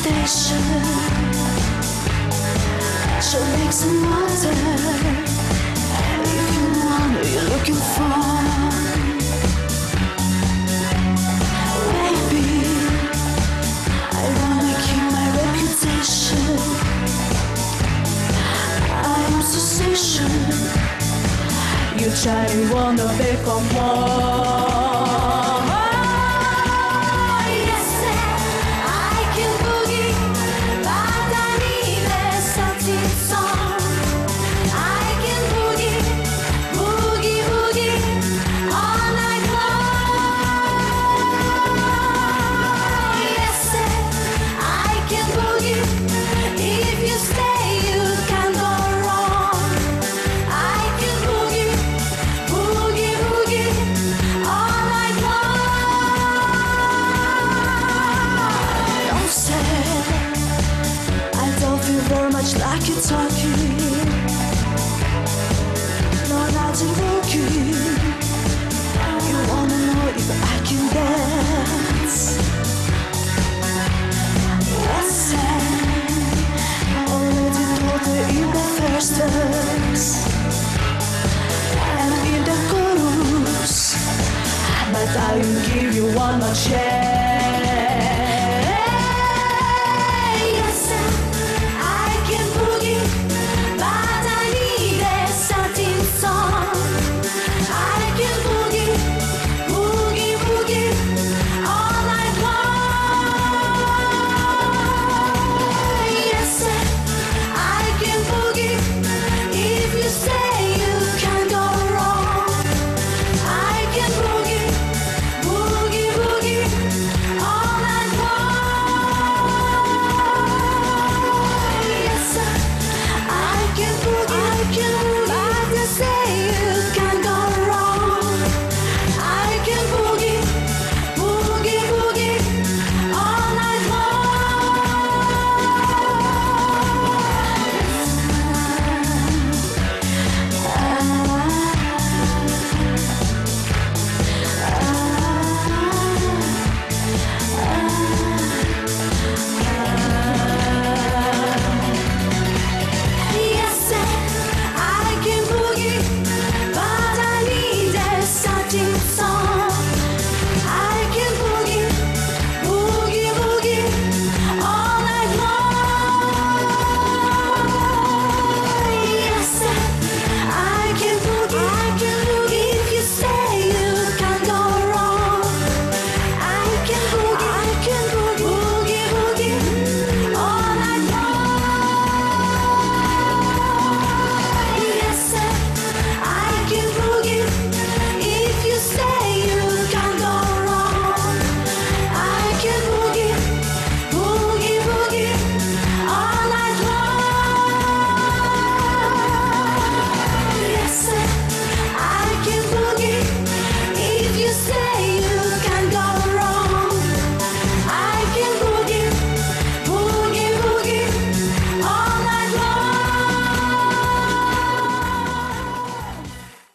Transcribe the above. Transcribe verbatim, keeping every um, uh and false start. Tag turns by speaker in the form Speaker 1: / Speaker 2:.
Speaker 1: reputation. So make some water if you want what you're looking for. Baby, I wanna keep my reputation. I'm sensation. You try to wanna become more. Much like you're talking, no, not looking. You wanna know if I can dance? Let's say I already told her in the first verse and in the chorus, but I will give you one more chance. You say